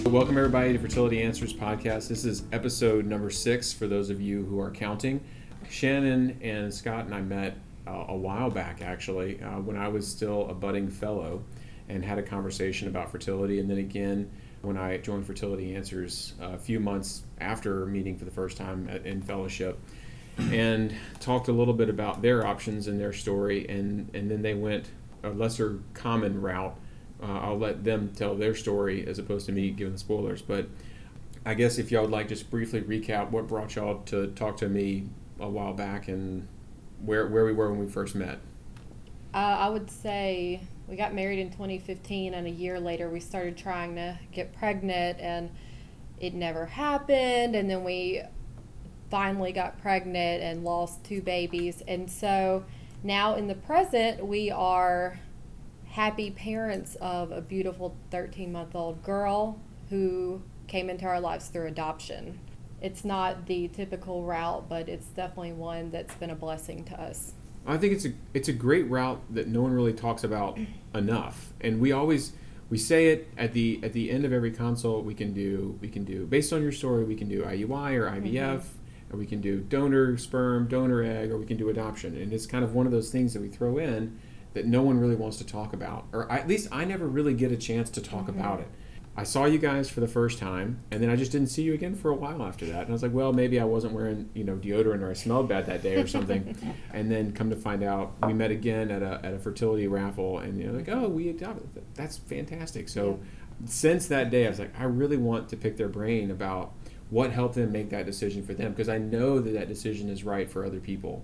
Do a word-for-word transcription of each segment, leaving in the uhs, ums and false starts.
Welcome everybody to Fertility Answers Podcast. This is episode number six for those of you who are counting. Shannon and Scott and I met uh, a while back actually uh, when I was still a budding fellow and had a conversation about fertility, and then again when I joined Fertility Answers a few months after meeting for the first time at, in fellowship, and talked a little bit about their options and their story, and, and then they went a lesser common route. Uh, I'll let them tell their story as opposed to me giving the spoilers. But I guess if y'all would like just briefly recap what brought y'all to talk to me a while back and where where we were when we first met. Uh, I would say we got married in twenty fifteen, and a year later we started trying to get pregnant, and it never happened. And then we finally got pregnant and lost two babies. And so now in the present, we are happy parents of a beautiful thirteen-month-old girl who came into our lives through adoption. It's not the typical route, but it's definitely one that's been a blessing to us. I think it's a it's a great route that no one really talks about enough, and we always we say it at the at the end of every consult. We can do we can do based on your story. We can do I U I or I V F, mm-hmm. or we can do donor sperm, donor egg, or we can do adoption. And it's kind of one of those things that we throw in that no one really wants to talk about, or at least I never really get a chance to talk mm-hmm. about it. I saw you guys for the first time, and then I just didn't see you again for a while after that. And I was like, well, maybe I wasn't wearing, you know, deodorant, or I smelled bad that day or something. And then come to find out, we met again at a at a fertility raffle, and you're like, oh, we adopted. That's fantastic. So yeah. Since that day, I was like, I really want to pick their brain about what helped them make that decision for them, because I know that that decision is right for other people.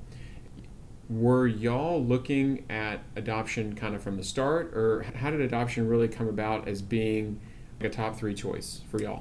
Were y'all looking at adoption kind of from the start, or how did adoption really come about as being a top three choice for y'all?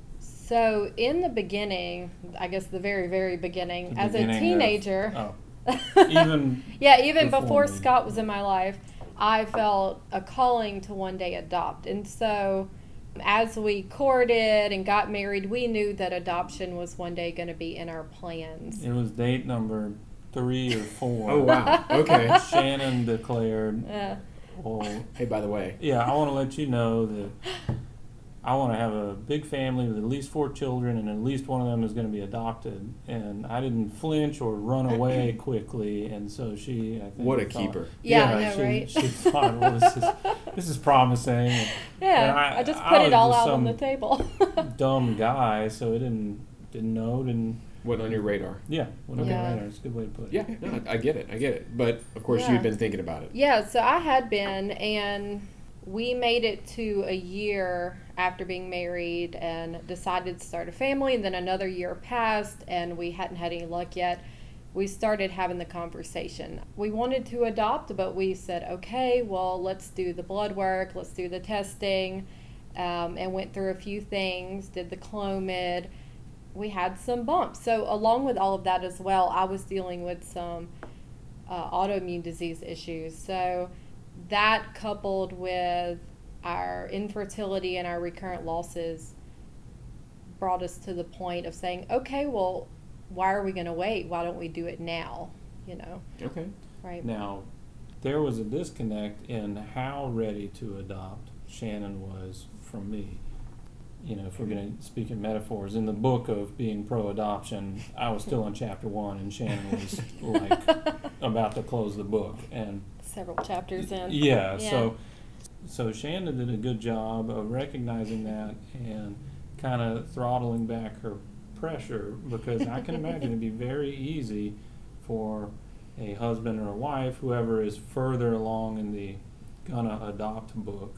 So in the beginning, I guess the very, very beginning, the as beginning a teenager, of, oh. even yeah, even before, before me. Scott was in my life, I felt a calling to one day adopt. And so as we courted and got married, we knew that adoption was one day going to be in our plans. It was date number three or four. Oh, wow. Okay. Shannon declared, uh, well, hey, by the way. Yeah, I want to let you know that I want to have a big family with at least four children, and at least one of them is going to be adopted. And I didn't flinch or run away quickly, and so she, I think, what a thought, keeper. Yeah, yeah I know, she, right? she thought, well, this is, this is promising. And, yeah, I, I just I put it all just out on some the table. dumb guy, so it didn't, didn't know, didn't. Wasn't on your radar. Yeah, wasn't Yeah. on your radar. It's a good way to put it. Yeah, no, I get it. I get it. But, of course, Yeah. you'd been thinking about it. Yeah, so I had been, and we made it to a year after being married and decided to start a family, and then another year passed, and we hadn't had any luck yet. We started having the conversation. We wanted to adopt, but we said, okay, well, let's do the blood work, let's do the testing, um, and went through a few things, did the Clomid. We had some bumps. So along with all of that as well, I was dealing with some uh, autoimmune disease issues. So that, coupled with our infertility and our recurrent losses, brought us to the point of saying, okay, well, why are we going to wait? Why don't we do it now? You know? Okay. Right. Now, there was a disconnect in how ready to adopt Shannon was from me. You know, if we're going to speak in metaphors, in the book of being pro-adoption, I was still in chapter one, and Shannon was like about to close the book. And several chapters in. Yeah, yeah. so so Shannon did a good job of recognizing that and kind of throttling back her pressure, because I can imagine it'd be very easy for a husband or a wife, whoever is further along in the gonna adopt book,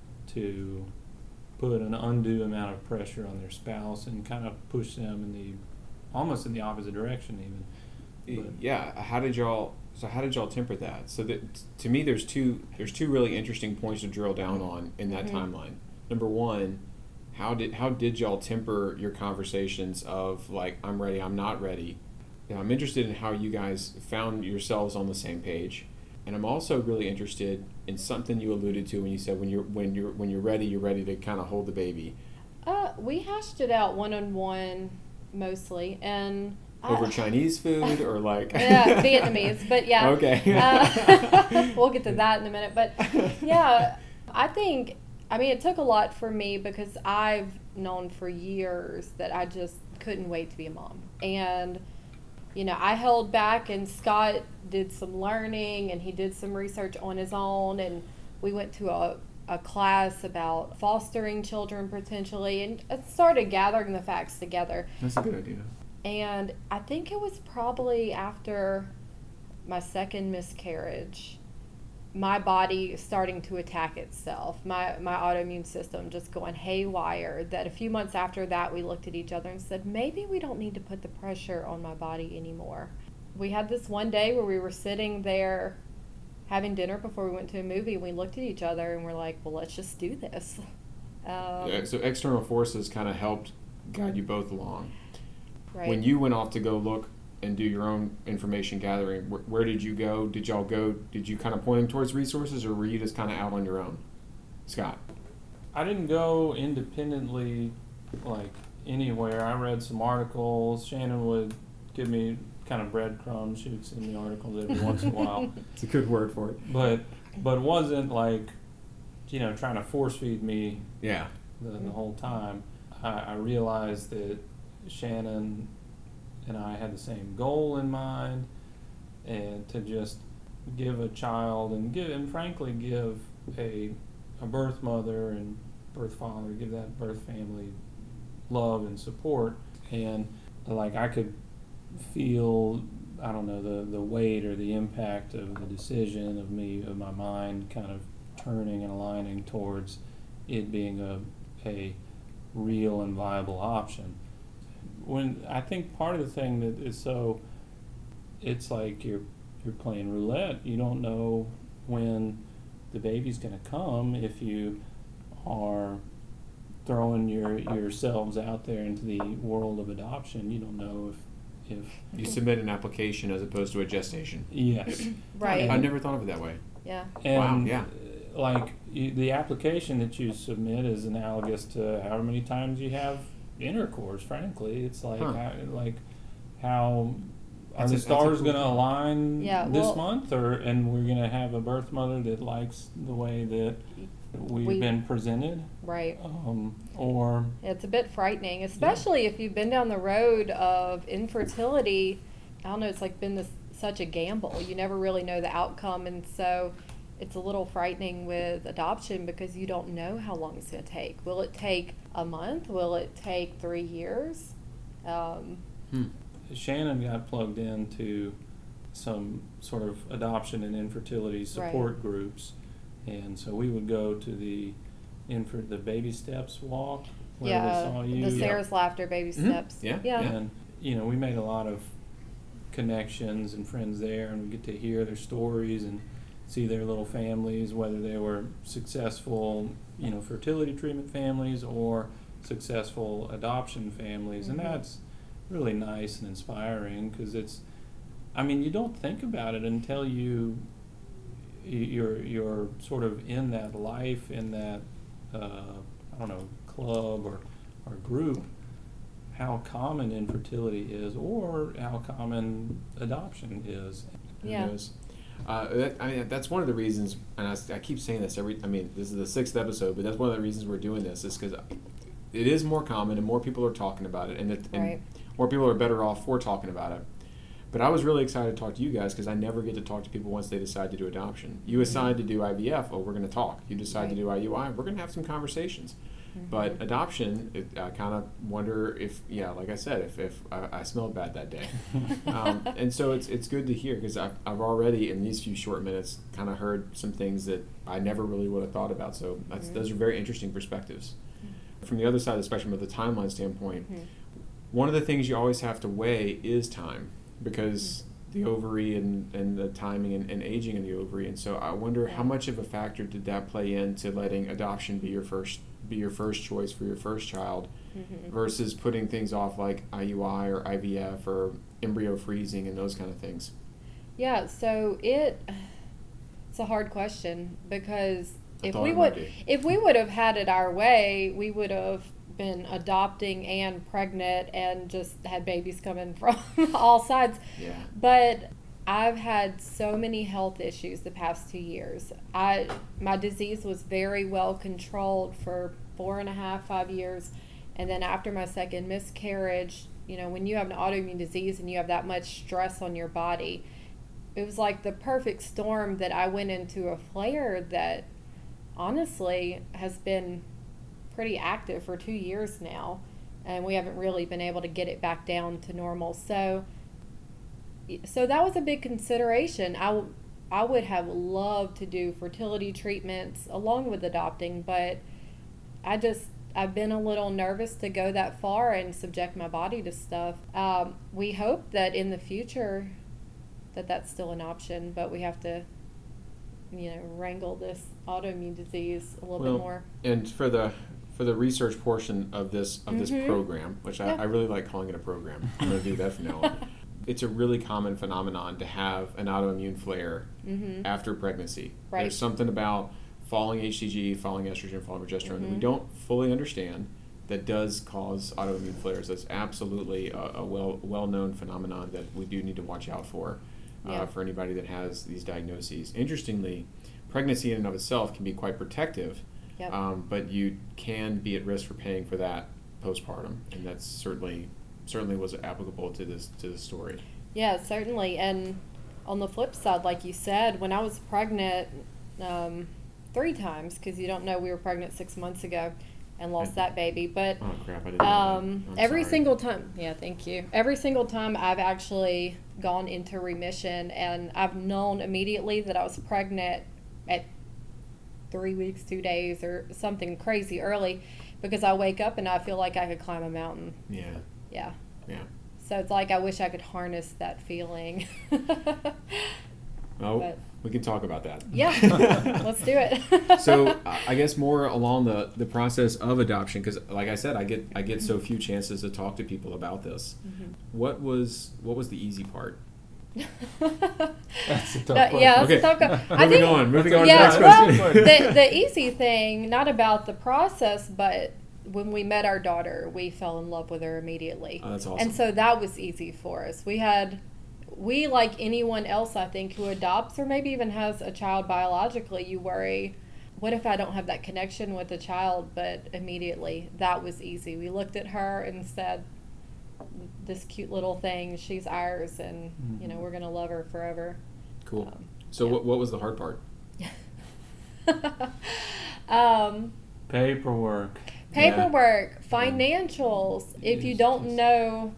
to put an undue amount of pressure on their spouse and kind of push them in the almost in the opposite direction even. But yeah, how did y'all so how did y'all temper that? So that to me there's two there's two really interesting points to drill down on in that mm-hmm. timeline. Number one, how did how did y'all temper your conversations of like, I'm ready, I'm not ready? You know, I'm interested in how you guys found yourselves on the same page. And I'm also really interested in something you alluded to when you said when you're when you're when you're ready, you're ready to kind of hold the baby. Uh, we hashed it out one on one mostly, and over I, Chinese food or like yeah, Vietnamese, but yeah. Okay. uh, we'll get to that in a minute, but yeah, I think I mean, it took a lot for me because I've known for years that I just couldn't wait to be a mom. And, you know, I held back, and Scott did some learning, and he did some research on his own, and we went to a, a class about fostering children potentially, and it started gathering the facts together. That's a good idea. And I think it was probably after my second miscarriage, my body starting to attack itself, my my autoimmune system just going haywire, that a few months after that we looked at each other and said, maybe we don't need to put the pressure on my body anymore. We had this one day where we were sitting there having dinner before we went to a movie, and we looked at each other and we're like, well, let's just do this. Um, Yeah, so external forces kind of helped guide you both along. right. When you went off to go look and do your own information gathering, where, where did you go? Did y'all go, did you kind of point them towards resources, or were you just kind of out on your own? Scott? I didn't go independently, like, anywhere. I read some articles. Shannon would give me kind of breadcrumbs. She would send me articles every once in a while. It's a good word for it. But but it wasn't like, you know, trying to force feed me Yeah. the, the whole time. I, I realized that Shannon and I had the same goal in mind, and to just give a child and give, and frankly give a a birth mother and birth father, give that birth family love and support. And like, I could feel, I don't know, the the weight or the impact of the decision of me, of my mind kind of turning and aligning towards it being a a real and viable option. When I think part of the thing that is so, it's like you're you're playing roulette. You don't know when the baby's going to come if you are throwing your yourselves out there into the world of adoption. You don't know if if You submit an application as opposed to a gestation. yes, Right. I never thought of it that way. Yeah. and Wow, yeah. uh, like you, the application that you submit is analogous to however many times you have intercourse. Frankly, it's like Huh. how, like how are That's the a- that's a stars cool going to thought. align Yeah, this well- month, or and we're going to have a birth mother that likes the way that we've We- been presented, Right. um, or It's a bit frightening, especially if you've been down the road of infertility. I don't know, it's like been this such a gamble. You never really know the outcome, and so it's a little frightening with adoption because you don't know how long it's going to take. Will it take a month? Will it take three years? Um, Hmm. Shannon got plugged into some sort of adoption and infertility support groups, and so we would go to the infer the baby steps walk where yeah, we saw you. the Sarah's Laughter baby Mhm. steps. Yeah, yeah. yeah. And you know, we made a lot of connections and friends there, and we get to hear their stories and see their little families, whether they were successful, you know, fertility treatment families or successful adoption families. Mhm. And that's really nice and inspiring, because it's, I mean, you don't think about it until you you're you're sort of in that life, in that uh, I don't know, club or or group, how common infertility is, or how common adoption is. Who Yeah. knows? Uh, that, I mean, that's one of the reasons, and I, s- I keep saying this every. I mean, this is the sixth episode, but that's one of the reasons we're doing this is because it is more common and more people are talking about it, and, it, and Right. more people are better off for talking about it. But I was really excited to talk to you guys because I never get to talk to people once they decide to do adoption. You decide to do I V F, oh, we're going to talk. You decide to Right. do I U I, we're going to have some conversations. Mhm. But adoption, it, I kind of wonder if, yeah, like I said, if, if I, I smelled bad that day. um, and so it's it's good to hear because I've, I've already, in these few short minutes, kind of heard some things that I never really would have thought about. So that's, Mhm. those are very interesting perspectives. From the other side of the spectrum, of the timeline standpoint, Mhm. one of the things you always have to weigh is time because the ovary and, and the timing and, and aging in the ovary. And so I wonder how Yeah. much of a factor did that play into letting adoption be your first be your first choice for your first child Mhm. versus putting things off like I U I or I V F or embryo freezing and those kind of things. Yeah, so it it's a hard question because I if thought we it might would be. if we would have had it our way, we would have been adopting and pregnant and just had babies coming from all sides. Yeah. But I've had so many health issues the past two years. I my disease was very well controlled for four and a half, five years, and then after my second miscarriage, you know, when you have an autoimmune disease and you have that much stress on your body, it was like the perfect storm that I went into a flare that honestly has been pretty active for two years now, and we haven't really been able to get it back down to normal. So so that was a big consideration. I, w- I would have loved to do fertility treatments along with adopting, but I just I've been a little nervous to go that far and subject my body to stuff. Um, we hope that in the future that that's still an option, but we have to, you know, wrangle this autoimmune disease a little Well, bit more. And for the for the research portion of this of this Mhm. program, which Yeah. I, I really like calling it a program. I'm going to do that from now on. It's a really common phenomenon to have an autoimmune flare Mm-hmm. after pregnancy. Right. There's something about falling H C G, falling estrogen, falling progesterone that we Mhm. don't fully understand that does cause autoimmune flares. That's absolutely a, a well well known phenomenon that we do need to watch out for uh, Yeah. for anybody that has these diagnoses. Interestingly, pregnancy in and of itself can be quite protective, Yep. um, but you can be at risk for paying for that postpartum, and that's certainly certainly was applicable to this to this story. Yeah, certainly. And on the flip side, like you said, when I was pregnant um, three times, because you don't know we were pregnant six months ago and lost And- that baby. But Oh crap! I didn't. know um, that. I'm every sorry. single time, yeah, thank you. Every single time I've actually gone into remission, and I've known immediately that I was pregnant at three weeks, two days, or something crazy early, because I wake up and I feel like I could climb a mountain. Yeah. Yeah. Yeah. So it's like I wish I could harness that feeling. Oh, But- we can talk about that. Yeah, let's do it. So uh, I guess more along the, the process of adoption, because like I said, I get I get so few chances to talk to people about this. Mhm. What was what was the easy part? That's a tough That- question. yeah, that's Okay. a tough que- I Moving think, on, moving That's on a- to yeah, the next well, question. the, the easy thing, not about the process, but when we met our daughter, we fell in love with her immediately. Oh, that's awesome. And so that was easy for us. We had, we like anyone else, I think, who adopts or maybe even has a child biologically, you worry, what if I don't have that connection with the child? But immediately, that was easy. We looked at her and said, this cute little thing, she's ours, and, you know, Mhm. we're going to love her forever. Cool. Um, So yeah. what what was the hard part? um, Paperwork. paperwork, financials. If you Yes, don't yes. know,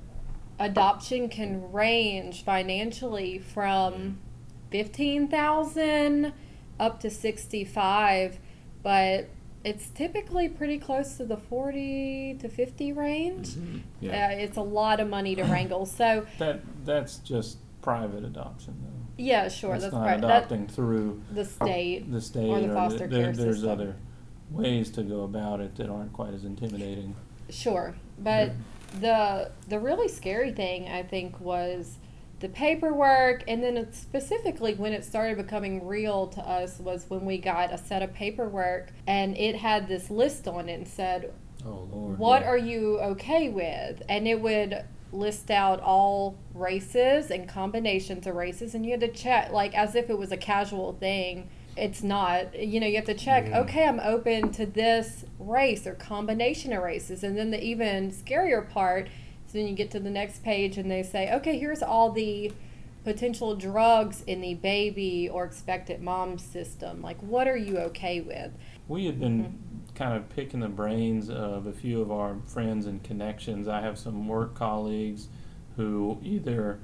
adoption can range financially from fifteen thousand up to sixty five, but it's typically pretty close to the forty to fifty range. Mhm. Uh, Yeah. it's a lot of money to wrangle. So That that's just private adoption, though. yeah, sure, that's that's not right. That, adopting through the state. the state or the foster there- care there's system. other ways to go about it that aren't quite as intimidating. Sure, but the the really scary thing I think was the paperwork, and then it specifically when it started becoming real to us was when we got a set of paperwork and it had this list on it and said, Oh Lord. what yeah. are you okay with? And it would list out all races and combinations of races, and you had to check like as if it was a casual thing. It's not. You know, you have to check, Yeah. okay, I'm open to this race or combination of races. And then the even scarier part is when you get to the next page and they say, okay, here's all the potential drugs in the baby or expectant mom system. Like, what are you okay with? We had been Mm-hmm. kind of picking the brains of a few of our friends and connections. I have some work colleagues who either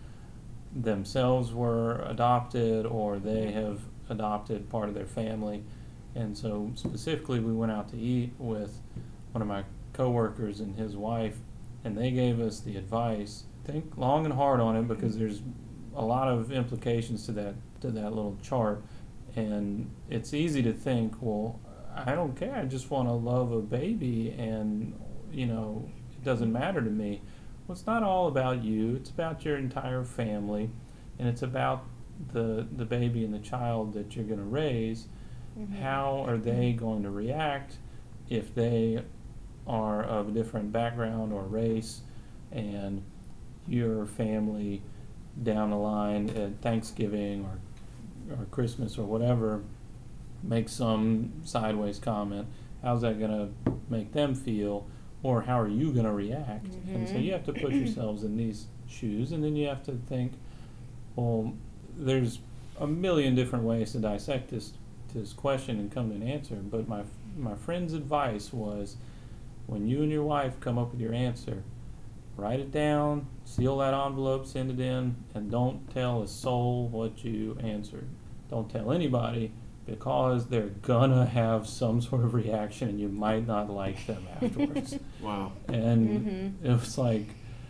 themselves were adopted or they have adopted part of their family. And so specifically we went out to eat with one of my coworkers and his wife, and they gave us the advice. Think long and hard on it because there's a lot of implications to that to that little chart. And it's easy to think, well, I don't care. I just want to love a baby, and you know, it doesn't matter to me. Well, it's not all about you. It's about your entire family, and it's about the the baby and the child that you're going to raise. Mhm. How are they going to react if they are of a different background or race, and your family down the line at Thanksgiving or, or Christmas or whatever, make some sideways comment, how's that going to make them feel? Or how are you going to react? Mm-hmm. And so you have to put yourselves in these shoes, and then you have to think, well, there's a million different ways to dissect this this question and come to an answer. But my my friend's advice was, when you and your wife come up with your answer, write it down, seal that envelope, send it in, and don't tell a soul what you answered. Don't tell anybody, because they're gonna have some sort of reaction and you might not like them afterwards. Wow. And Mm-hmm. it was like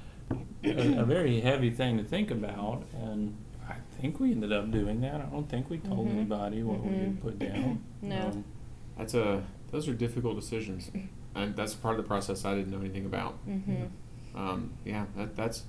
a, a very heavy thing to think about, and I think we ended up doing that. I don't think we told Mm-hmm. anybody what we had put down. No. Um, That's a those are difficult decisions, and that's part of the process I didn't know anything about. Mm-hmm. Um, yeah, that, that's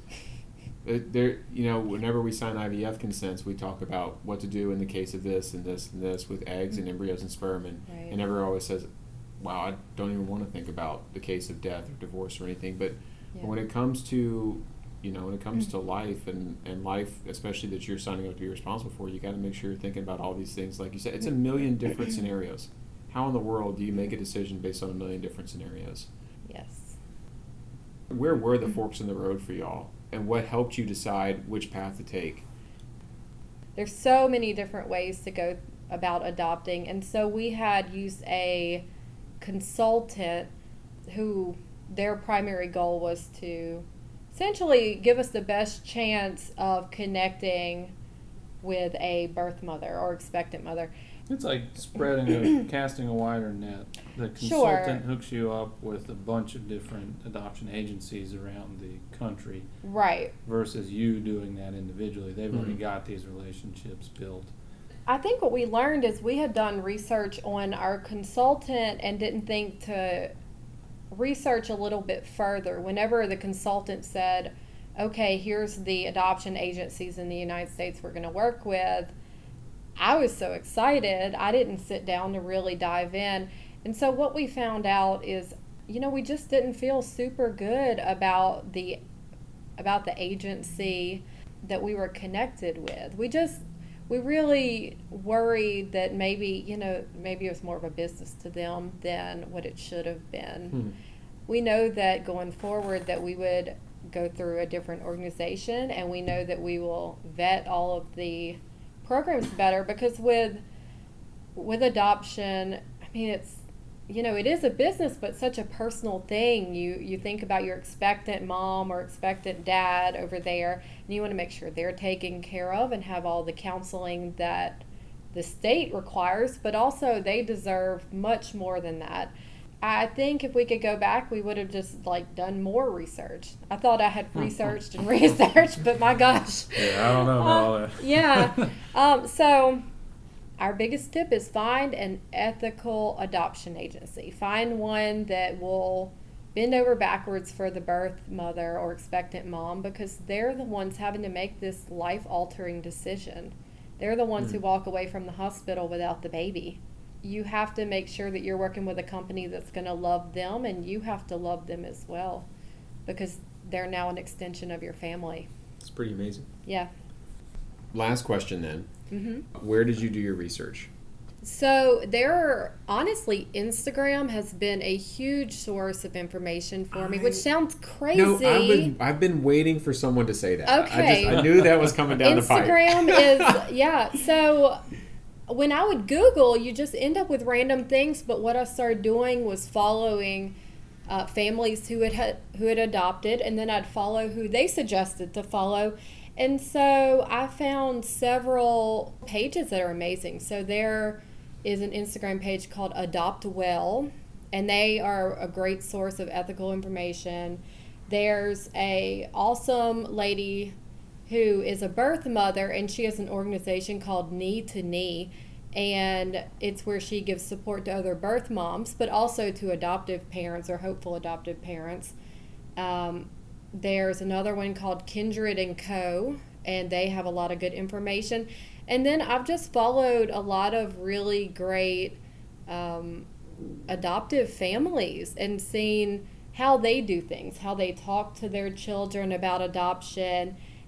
it, there. You know, whenever we sign I V F consents, we talk about what to do in the case of this and this and this with eggs and embryos and sperm, and Right. and everyone always says, "Wow, I don't even want to think about the case of death or divorce or anything." But Yeah. when it comes to, you know, when it comes to life and, and life, especially that you're signing up to be responsible for, you got to make sure you're thinking about all these things. Like you said, it's a million different scenarios. How in the world do you make a decision based on a million different scenarios? Yes. Where were the forks in the road for y'all, and what helped you decide which path to take? There's so many different ways to go about adopting, and so we had used a consultant who their primary goal was to essentially give us the best chance of connecting with a birth mother or expectant mother. It's like spreading a casting a wider net. The consultant Sure. hooks you up with a bunch of different adoption agencies around the country, Right. versus you doing that individually. They've already Mhm. got these relationships built. I think what we learned is we had done research on our consultant and didn't think to research a little bit further. Whenever the consultant said, okay, here's the adoption agencies in the United States we're going to work with, I was so excited. I didn't sit down to really dive in. And so what we found out is, you know, we just didn't feel super good about the about the agency that we were connected with. We just we really worried that maybe, you know, maybe it was more of a business to them than what it should have been. Hmm. We know that going forward that we would go through a different organization, and we know that we will vet all of the programs better, because with with adoption, I mean, it's, you know, it is a business, but such a personal thing. You you think about your expectant mom or expectant dad over there, and you want to make sure they're taken care of and have all the counseling that the state requires, but also they deserve much more than that. I think if we could go back, we would have just like done more research. I thought I had researched and researched, but my gosh. Yeah, I don't know about all Uh, that. yeah. Um, so our biggest tip is find an ethical adoption agency. Find one that will bend over backwards for the birth mother or expectant mom, because they're the ones having to make this life-altering decision. They're the ones Mm. who walk away from the hospital without the baby. You have to make sure that you're working with a company that's going to love them, and you have to love them as well, because they're now an extension of your family. It's pretty amazing. Yeah. Last question then. Mm-hmm. Where did you do your research? So there are, honestly, Instagram has been a huge source of information for me, which I- sounds crazy. No, I've been I've been waiting for someone to say that. I Okay. just I knew that was coming down the pipe. Instagram is, yeah. So when I would Google, you just end up with random things. But what I started doing was following uh, families who had, had who had adopted, and then I'd follow who they suggested to follow. And so I found several pages that are amazing. So there is an Instagram page called Adopt Well, and they are a great source of ethical information. There's a awesome lady who is a birth mother, and she has an organization called Knee to Knee, and it's where she gives support to other birth moms, but also to adoptive parents or hopeful adoptive parents. Um, there's another one called Kindred and Co., and they have a lot of good information. And then I've just followed a lot of really great um, adoptive families and seen how they do things, how they talk to their children about adoption,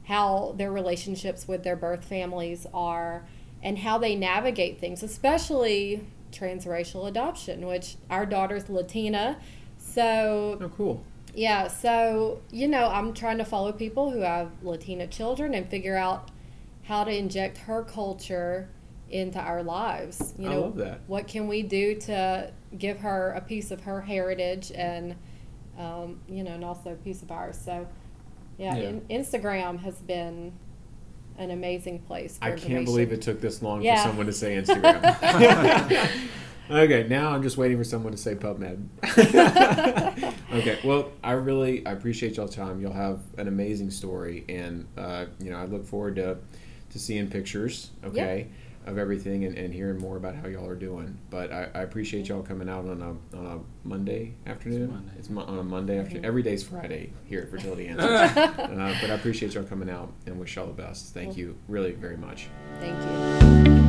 how their relationships with their birth families are and how they navigate things, especially transracial adoption, which our daughter's Latina. So, Oh, cool. yeah, so, you know, I'm trying to follow people who have Latina children and figure out how to inject her culture into our lives. You I know, love that. what can we do to give her a piece of her heritage and, um, you know, and also a piece of ours. So, yeah, Yeah. In, Instagram has been an amazing place for I information. can't believe it took this long Yeah. for someone to say Instagram. Okay, now I'm just waiting for someone to say PubMed. Okay, well, I really I appreciate y'all's time. You'll have an amazing story, and uh, you know I look forward to to seeing pictures, okay, of everything and, and hearing more about how y'all are doing. But I, I appreciate y'all coming out on a on a Monday afternoon. It's Monday. It's mo- on a Monday afternoon. Mhm. Every day's Friday here at Fertility Answers. uh, but I appreciate y'all coming out and wish y'all the best. Thank you really very much. Thank you.